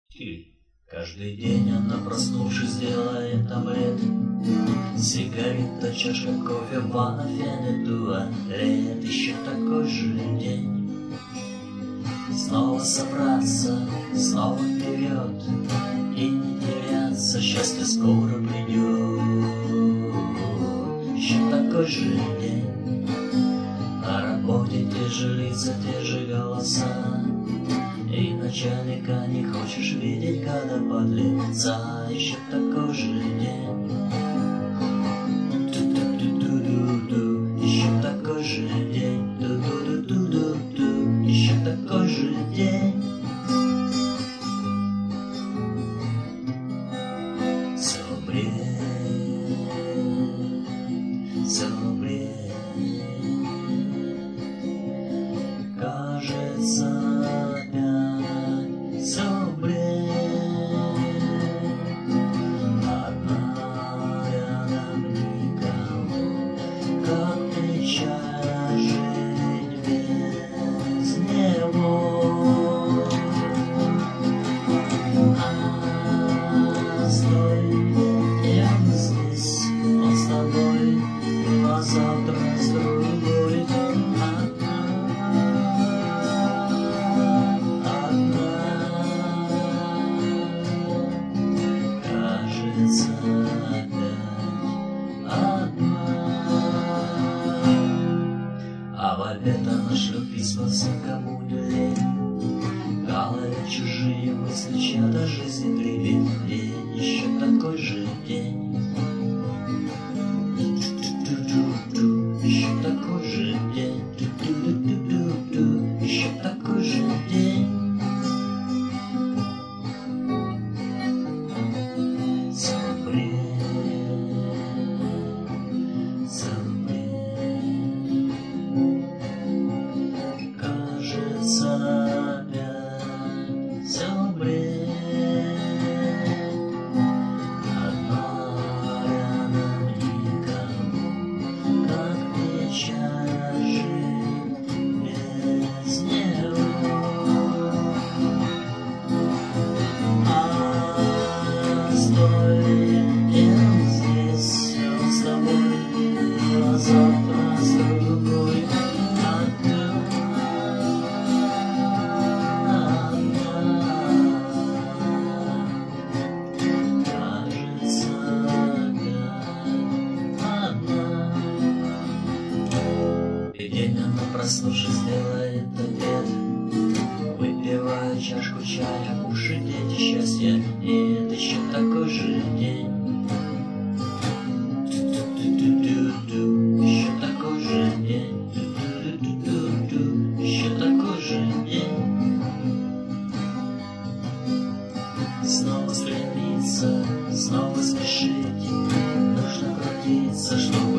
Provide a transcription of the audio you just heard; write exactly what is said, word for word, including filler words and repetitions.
Каждый день она, проснувшись, делает омлет. Сигарета, чашка кофе, ванна, фен и туалет. Еще такой же день. Снова собраться, снова вперед и не теряться, счастье скоро придет. Еще такой же день. На работе те же лица, те же голоса. И начальника не хочешь видеть, когда подлеца. Еще такой же день. Ту-ту-ту-ту-ду-ду. Еще такой же день. Ту-ту-ту-ту-ду-ду. Еще такой же день. Все бред, все бред. Кажется, завтра с другой одна, одна. Кажется, опять одна. А в обед она шлет письма всем, кому не лень. Голове чужие мысли, чья-то жизнь трепет. День, еще такой же день. Еще такой же день, еще такой же день. Целый бред, целый бред. Кажется, опять целый бред. Завтра с другой одна, кажется, опять одна. И день она, проснувшись, делает обед, выпивая чашку чая, кушает дети счастья. И это еще такой же день. Еще такой же день, еще такой же день. Снова стремиться, снова спешить, нужно крутиться, чтобы